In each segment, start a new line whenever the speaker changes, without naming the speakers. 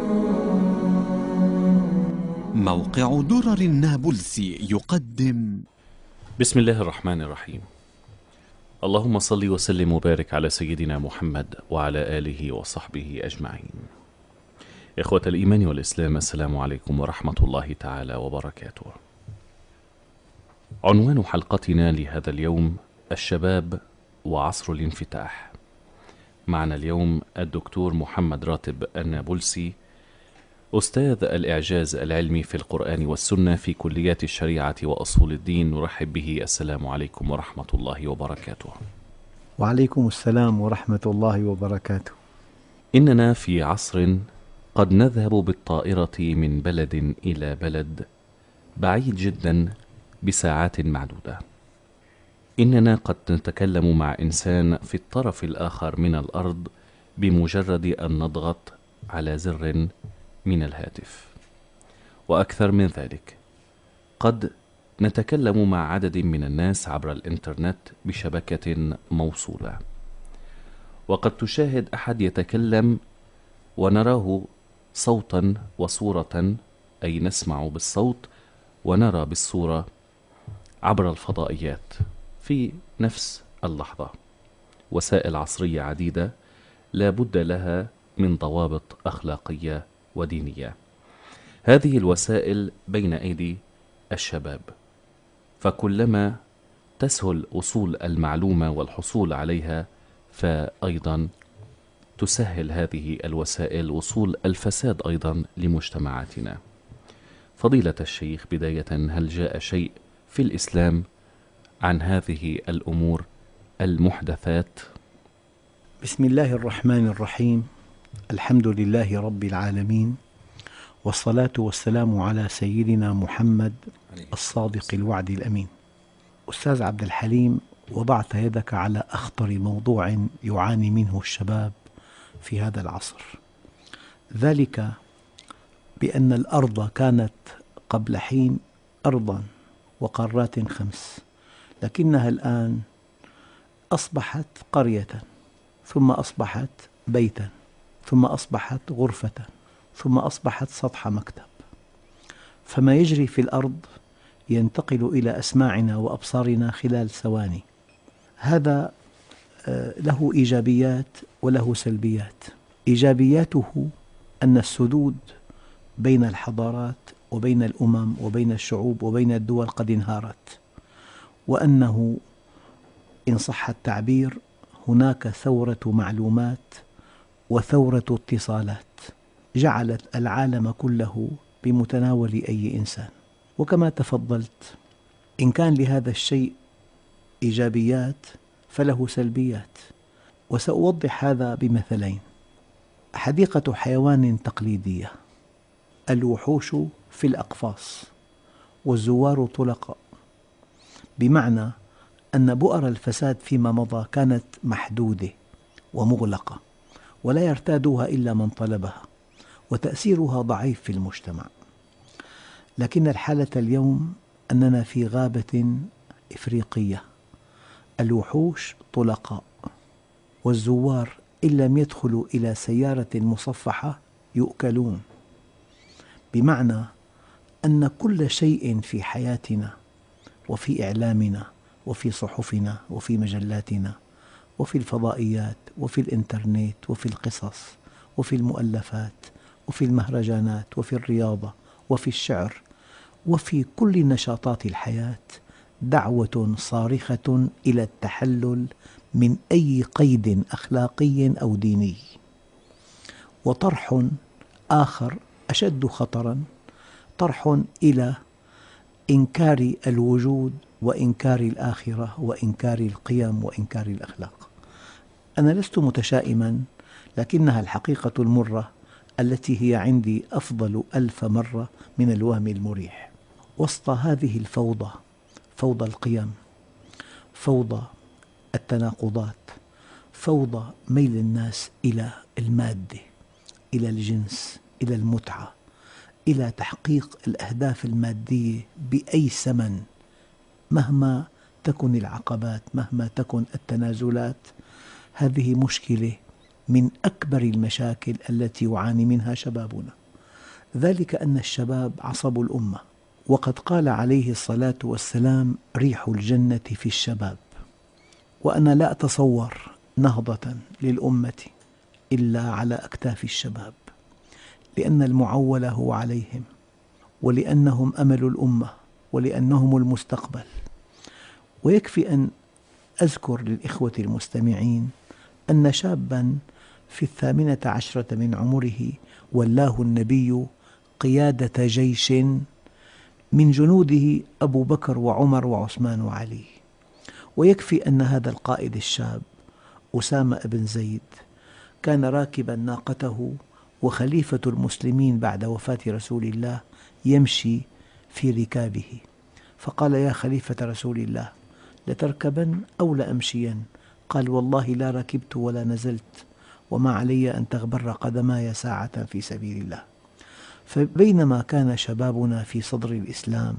موقع درر النابلسي يقدم.
بسم الله الرحمن الرحيم. اللهم صل وسلم وبارك على سيدنا محمد وعلى آله وصحبه أجمعين. إخوة الإيمان والإسلام، السلام عليكم ورحمة الله تعالى وبركاته. عنوان حلقتنا لهذا اليوم: الشباب وعصر الانفتاح. معنا اليوم الدكتور محمد راتب النابلسي، أستاذ الإعجاز العلمي في القرآن والسنة في كليات الشريعة وأصول الدين. نرحب به. السلام عليكم ورحمة الله وبركاته.
وعليكم السلام ورحمة الله وبركاته.
إننا في عصر قد نذهب بالطائرة من بلد إلى بلد بعيد جدا بساعات معدودة. إننا قد نتكلم مع إنسان في الطرف الآخر من الأرض بمجرد أن نضغط على زر من الهاتف. وأكثر من ذلك، قد نتكلم مع عدد من الناس عبر الإنترنت بشبكة موصولة، وقد تشاهد أحد يتكلم ونراه صوتا وصورة، أي نسمع بالصوت ونرى بالصورة عبر الفضائيات في نفس اللحظة. وسائل عصرية عديدة لا بد لها من ضوابط أخلاقية ودينية. هذه الوسائل بين أيدي الشباب، فكلما تسهل وصول المعلومة والحصول عليها، فأيضا تسهل هذه الوسائل وصول الفساد أيضا لمجتمعاتنا. فضيلة الشيخ، بداية، هل جاء شيء في الإسلام عن هذه الأمور المحدثات؟
بسم الله الرحمن الرحيم. الحمد لله رب العالمين، والصلاة والسلام على سيدنا محمد الصادق الوعد الأمين. أستاذ عبد الحليم، وضعت يدك على أخطر موضوع يعاني منه الشباب في هذا العصر، ذلك بأن الأرض كانت قبل حين أرضاً وقارات 5، لكنها الآن أصبحت قرية، ثم أصبحت بيتاً، ثم أصبحت غرفة، ثم أصبحت سطح مكتب. فما يجري في الأرض ينتقل إلى أسماعنا وأبصارنا خلال ثواني. هذا له إيجابيات وله سلبيات. إيجابياته أن السدود بين الحضارات وبين الأمم وبين الشعوب وبين الدول قد انهارت، وأنه إن صح التعبير هناك ثورة معلومات وثورة اتصالات جعلت العالم كله بمتناول أي إنسان. وكما تفضلت، إن كان لهذا الشيء إيجابيات فله سلبيات، وسأوضح هذا بمثلين. حديقة حيوان تقليدية، الوحوش في الأقفاص والزوار طلقاء، بمعنى أن بؤر الفساد فيما مضى كانت محدودة ومغلقة ولا يرتادها إلا من طلبها، وتأثيرها ضعيف في المجتمع. لكن الحالة اليوم أننا في غابة إفريقية، الوحوش طلقاء، والزوار إن لم يدخلوا إلى سيارة مصفحة يؤكلون، بمعنى أن كل شيء في حياتنا وفي إعلامنا وفي صحفنا وفي مجلاتنا وفي الفضائيات وفي الإنترنت وفي القصص وفي المؤلفات وفي المهرجانات وفي الرياضة وفي الشعر وفي كل نشاطات الحياة دعوة صارخة إلى التحلل من أي قيد أخلاقي أو ديني. وطرح آخر أشد خطراً، طرح إلى إنكار الوجود وإنكار الآخرة وإنكار القيم وإنكار الأخلاق. أنا لست متشائماً، لكنها الحقيقة المرة التي هي عندي أفضل 1000 مرة من الوهم المريح. وسط هذه الفوضى، فوضى القيم، فوضى التناقضات، فوضى ميل الناس إلى المادة، إلى الجنس، إلى المتعة، إلى تحقيق الأهداف المادية بأي ثمن، مهما تكن العقبات، مهما تكن التنازلات. هذه مشكلة من أكبر المشاكل التي يعاني منها شبابنا، ذلك أن الشباب عصب الأمة، وقد قال عليه الصلاة والسلام: ريح الجنة في الشباب. وأنا لا أتصور نهضة للأمة إلا على أكتاف الشباب، لأن المعول هو عليهم، ولأنهم أمل الأمة، ولأنهم المستقبل. ويكفي أن أذكر للإخوة المستمعين أن شابا في 18 من عمره ولاه النبي قيادة جيش من جنوده أبو بكر وعمر وعثمان وعلي. ويكفي أن هذا القائد الشاب أسامة بن زيد كان راكبا ناقته، وخليفة المسلمين بعد وفاة رسول الله يمشي في ركابه، فقال: يا خليفة رسول الله، لتركبن أو لأمشين؟ قال: والله لا ركبت ولا نزلت، وما علي أن تغبر قدماي ساعة في سبيل الله. فبينما كان شبابنا في صدر الإسلام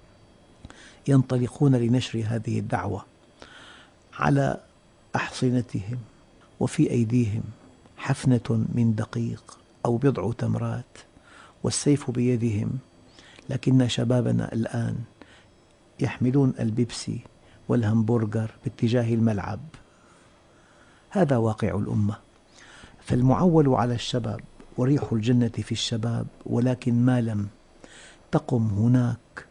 ينطلقون لنشر هذه الدعوة، على أحصنتهم وفي أيديهم حفنة من دقيق أو بضع تمرات والسيف بيدهم، لكن شبابنا الآن يحملون البيبسي والهمبرجر باتجاه الملعب. هذا واقع الأمة. فالمعول على الشباب وريح الجنة في الشباب، ولكن ما لم تقم هناك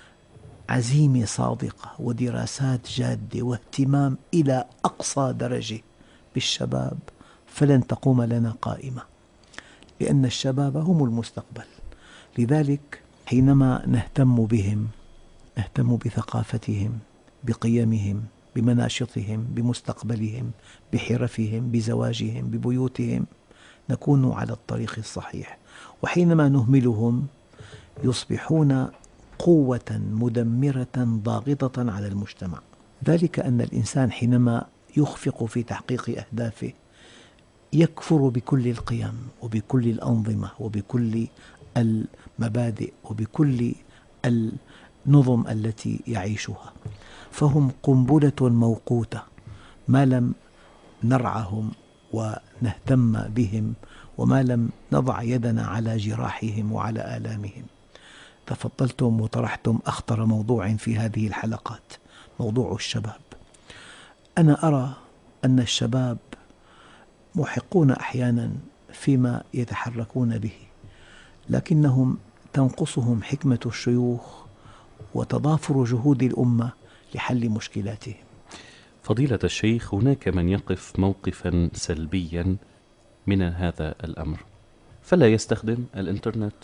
عزيمة صادقة ودراسات جادة واهتمام إلى أقصى درجة بالشباب، فلن تقوم لنا قائمة، لأن الشباب هم المستقبل. لذلك حينما نهتم بهم، نهتم بثقافتهم، بقيمهم، بمناشطهم، بمستقبلهم، بحرفهم، بزواجهم، ببيوتهم، نكون على الطريق الصحيح. وحينما نهملهم يصبحون قوة مدمرة ضاغطة على المجتمع. ذلك أن الإنسان حينما يخفق في تحقيق أهدافه يكفر بكل القيم وبكل الأنظمة وبكل المبادئ وبكل النظم التي يعيشها، فهم قنبلة موقوتة ما لم نرعهم ونهتم بهم، وما لم نضع يدنا على جراحهم وعلى آلامهم. تفضلتم وطرحتم أخطر موضوع في هذه الحلقات، موضوع الشباب. أنا أرى أن الشباب محقون أحيانا فيما يتحركون به، لكنهم تنقصهم حكمة الشيوخ وتضافر جهود الأمة لحل مشكلاتهم.
فضيلة الشيخ، هناك من يقف موقفا سلبيا من هذا الأمر، فلا يستخدم الإنترنت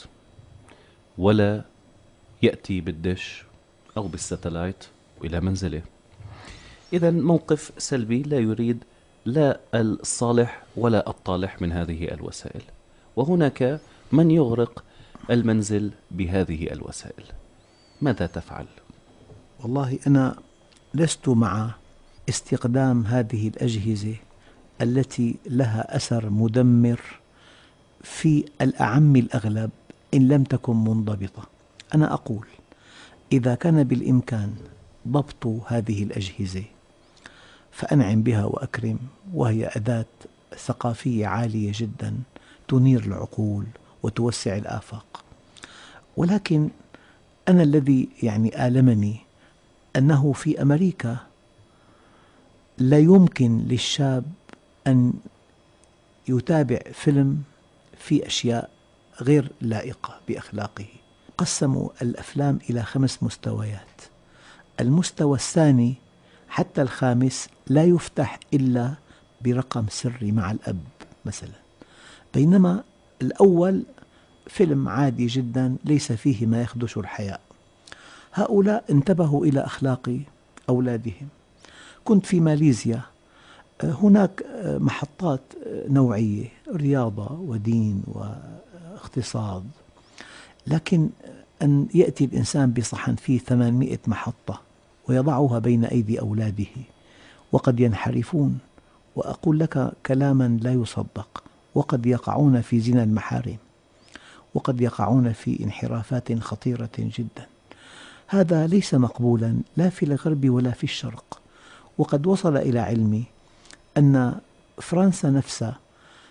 ولا يأتي بالدش أو بالستلايت إلى منزله. إذن موقف سلبي لا يريد لا الصالح ولا الطالح من هذه الوسائل. وهناك من يغرق المنزل بهذه الوسائل، ماذا تفعل؟
والله أنا لست مع استخدام هذه الأجهزة التي لها أثر مدمر في الأعم الأغلب إن لم تكن منضبطة. أنا أقول إذا كان بالإمكان ضبط هذه الأجهزة فأنعم بها وأكرم، وهي أداة ثقافية عالية جدا تنير العقول وتوسع الآفاق. ولكن أنا الذي آلمني أنه في أمريكا لا يمكن للشاب أن يتابع فيلم في أشياء غير لائقة بأخلاقه. قسموا الأفلام إلى 5 مستويات، المستوى الثاني حتى الخامس لا يفتح إلا برقم سري مع الأب مثلا، بينما الأول فيلم عادي جدا ليس فيه ما يخدش الحياء. هؤلاء انتبهوا إلى أخلاق أولادهم. كنت في ماليزيا، هناك محطات نوعية، رياضة ودين واقتصاد، لكن أن يأتي الإنسان بصحن فيه 800 محطة ويضعها بين أيدي أولاده وقد ينحرفون، وأقول لك كلاما لا يصدق، وقد يقعون في زنا المحارم، وقد يقعون في انحرافات خطيرة جدا. هذا ليس مقبولا لا في الغرب ولا في الشرق. وقد وصل إلى علمي أن فرنسا نفسها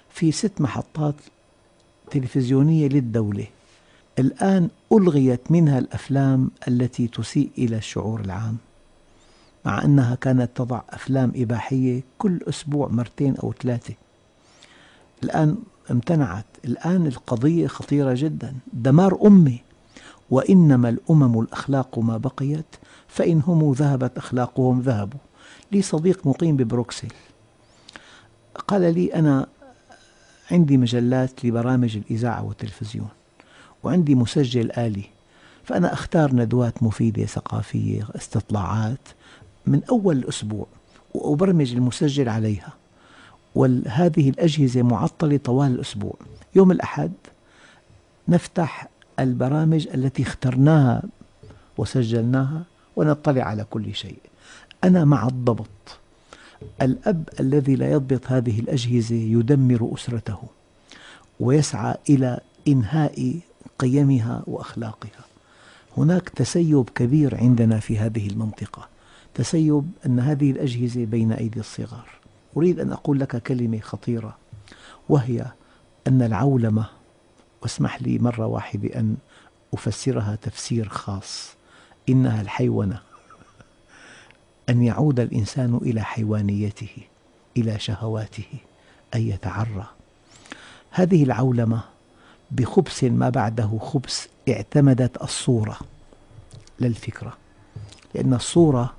في 6 محطات تلفزيونية للدولة، الآن ألغيت منها الأفلام التي تسيء إلى الشعور العام، مع أنها كانت تضع أفلام إباحية كل أسبوع 2 أو 3. الآن امتنعت. الآن القضية خطيرة جدا، دمار أمة. وإنما الأمم الأخلاق ما بقيت، فإن هم ذهبت أخلاقهم ذهبوا. لي صديق مقيم ببروكسل قال لي: أنا عندي مجلات لبرامج الإذاعة والتلفزيون، وعندي مسجل آلي، فأنا أختار ندوات مفيدة ثقافية، استطلاعات من أول الأسبوع، وأبرمج المسجل عليها، وهذه الأجهزة معطلة طوال الأسبوع. يوم الأحد نفتح البرامج التي اخترناها وسجلناها ونطلع على كل شيء. أنا مع الضبط. الأب الذي لا يضبط هذه الأجهزة يدمر أسرته ويسعى إلى إنهاء قيمها وأخلاقها. هناك تسيب كبير عندنا في هذه المنطقة، تسيب أن هذه الأجهزة بين أيدي الصغار. أريد أن أقول لك كلمة خطيرة، وهي أن العولمة، واسمح لي مرة واحدة أن أفسرها تفسير خاص، إنها الحيوانة، أن يعود الإنسان إلى حيوانيته، إلى شهواته، أن يتعرى. هذه العولمة بخبث ما بعده خبث اعتمدت الصورة للفكرة، لأن الصورة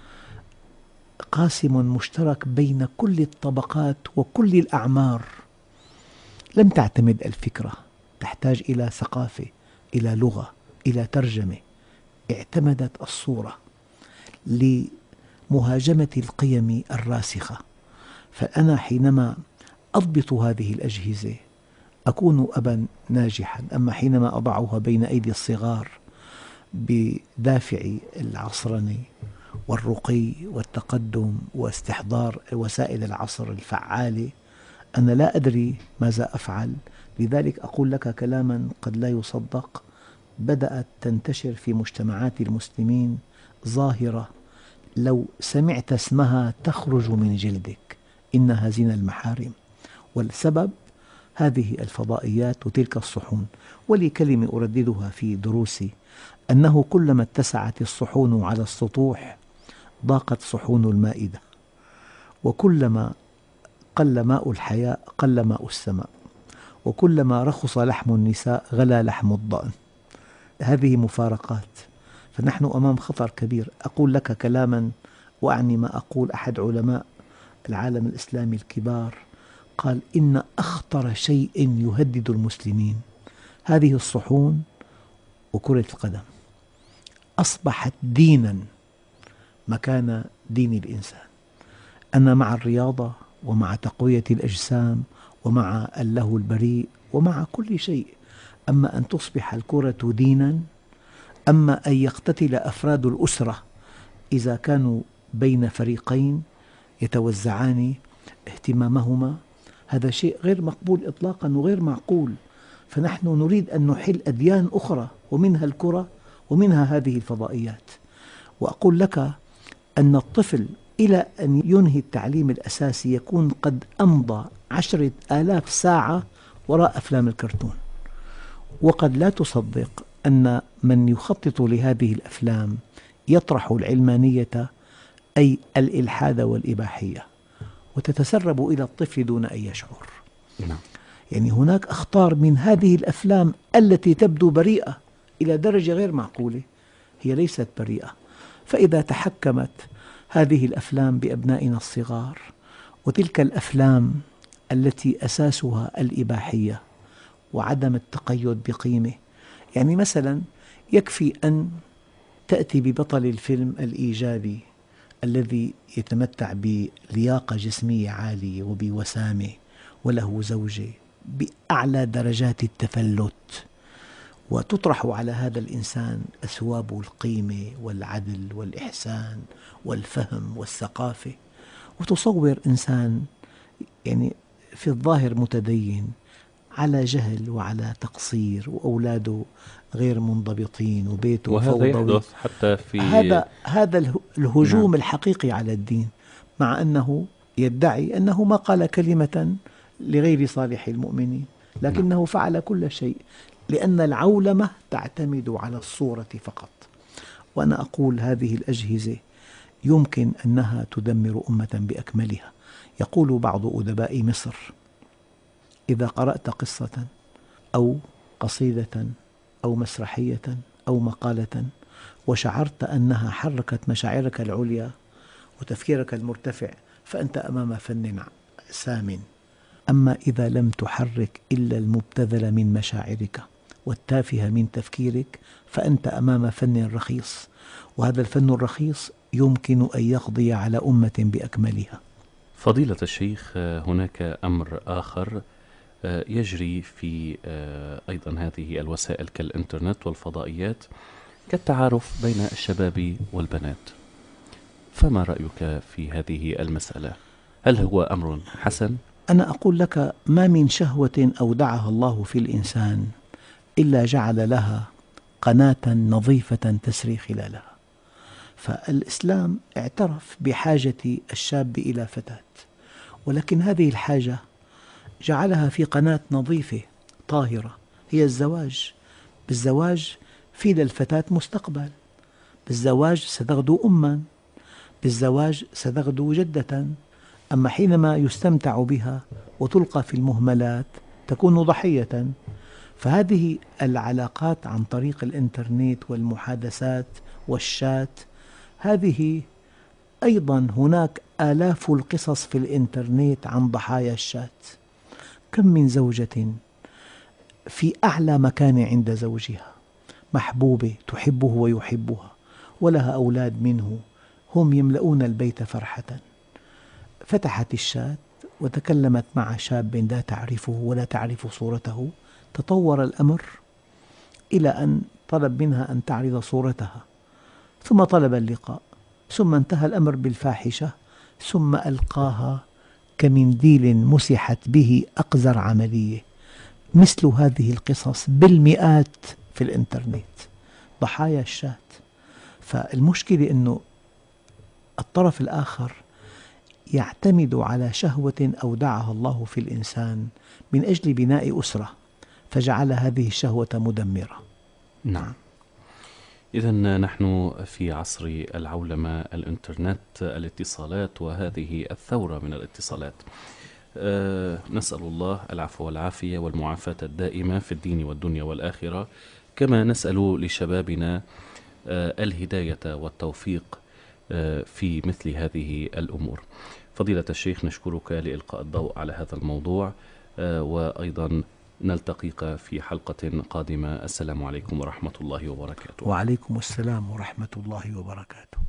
قاسم مشترك بين كل الطبقات وكل الأعمار. لم تعتمد الفكرة، تحتاج إلى ثقافة، إلى لغة، إلى ترجمة. اعتمدت الصورة لمهاجمة القيم الراسخة. فأنا حينما أضبط هذه الأجهزة أكون أبا ناجحا، أما حينما أضعها بين أيدي الصغار بدافع العصرنة والرقي والتقدم واستحضار وسائل العصر الفعالة، أنا لا أدري ماذا أفعل. لذلك أقول لك كلاما قد لا يصدق. بدأت تنتشر في مجتمعات المسلمين ظاهرة لو سمعت اسمها تخرج من جلدك، إنها زنا المحارم. والسبب هذه الفضائيات وتلك الصحون. ولي كلمة أرددها في دروسي، أنه كلما اتسعت الصحون على السطوح ضاقت صحون المائدة، وكلما قل ماء الحياء قل ماء السماء، وكلما رخص لحم النساء غلا لحم الضأن. هذه مفارقات. فنحن أمام خطر كبير. أقول لك كلاما وأعني ما أقول. أحد علماء العالم الإسلامي الكبار قال: إن أخطر شيء يهدد المسلمين هذه الصحون وكرة القدم. أصبحت دينا مكان دين الإنسان. أنا مع الرياضة ومع تقوية الأجسام ومع اللهو البريء ومع كل شيء، أما أن تصبح الكرة دينا، أما أن يقتتل أفراد الأسرة إذا كانوا بين فريقين يتوزعان اهتمامهما، هذا شيء غير مقبول إطلاقا وغير معقول. فنحن نريد أن نحل أديان أخرى، ومنها الكرة ومنها هذه الفضائيات. وأقول لك أن الطفل إلى أن ينهي التعليم الأساسي يكون قد أمضى 10,000 ساعة وراء أفلام الكرتون. وقد لا تصدق أن من يخطط لهذه الأفلام يطرح العلمانية، أي الإلحاد والإباحية، وتتسرب إلى الطفل دون أن يشعر. يعني هناك أخطار من هذه الأفلام التي تبدو بريئة إلى درجة غير معقولة، هي ليست بريئة. فإذا تحكمت هذه الأفلام بأبنائنا الصغار، وتلك الأفلام التي أساسها الإباحية وعدم التقيد بقيمة، يعني مثلا يكفي أن تأتي ببطل الفيلم الإيجابي الذي يتمتع بلياقة جسمية عالية وبوسامة وله زوجة بأعلى درجات التفلت، وتطرح على هذا الإنسان أثواب القيمة والعدل والإحسان والفهم والثقافة، وتصور إنسان يعني في الظاهر متدين على جهل وعلى تقصير، وأولاده غير منضبطين، وبيته
وهذا
فوضوي.
يحدث حتى في
هذا الهجوم الحقيقي على الدين، مع أنه يدعي أنه ما قال كلمة لغير صالح المؤمنين، لكنه فعل كل شيء، لأن العولمة تعتمد على الصورة فقط. وأنا أقول هذه الأجهزة يمكن أنها تدمر أمة بأكملها. يقول بعض أدباء مصر: إذا قرأت قصة أو قصيدة أو مسرحية أو مقالة وشعرت أنها حركت مشاعرك العليا وتفكيرك المرتفع، فأنت أمام فن سام. أما إذا لم تحرك إلا المبتذل من مشاعرك والتافه من تفكيرك، فأنت أمام فن رخيص، وهذا الفن الرخيص يمكن أن يقضي على أمة بأكملها.
فضيلة الشيخ، هناك أمر آخر يجري في أيضا هذه الوسائل كالإنترنت والفضائيات كالتعارف بين الشباب والبنات، فما رأيك في هذه المسألة؟ هل هو أمر حسن؟
أنا أقول لك: ما من شهوة أودعها الله في الإنسان إلا جعل لها قناة نظيفة تسري خلالها. فالإسلام اعترف بحاجة الشاب إلى فتاة، ولكن هذه الحاجة جعلها في قناة نظيفة طاهرة، هي الزواج. بالزواج في للفتاة مستقبل، بالزواج ستغدو أماً، بالزواج ستغدو جدة. أما حينما يستمتع بها وتلقى في المهملات تكون ضحية. فهذه العلاقات عن طريق الإنترنت والمحادثات والشات، هذه أيضا هناك آلاف القصص في الإنترنت عن ضحايا الشات. كم من زوجة في أعلى مكان عند زوجها، محبوبة تحبه ويحبها، ولها أولاد منه، هم يملؤون البيت فرحة، فتحت الشات وتكلمت مع شاب لا تعرفه ولا تعرف صورته. تطور الأمر إلى أن طلب منها أن تعرض صورتها، ثم طلب اللقاء، ثم انتهى الأمر بالفاحشة، ثم ألقاها كمنديل مسحت به أقذر عملية. مثل هذه القصص بالمئات في الإنترنت، ضحايا الشات. فالمشكلة أنه الطرف الآخر يعتمد على شهوة أودعها الله في الإنسان من أجل بناء أسرة، فجعل هذه الشهوة مدمرة.
نعم. إذن نحن في عصر العولمة، الإنترنت، الاتصالات، وهذه الثورة من الاتصالات. نسأل الله العفو والعافية والمعافاة الدائمة في الدين والدنيا والآخرة، كما نسأل لشبابنا الهداية والتوفيق في مثل هذه الأمور. فضيلة الشيخ، نشكرك لإلقاء الضوء على هذا الموضوع، وأيضا نلتقيك في حلقة قادمة. السلام عليكم ورحمة الله وبركاته.
وعليكم السلام ورحمة الله وبركاته.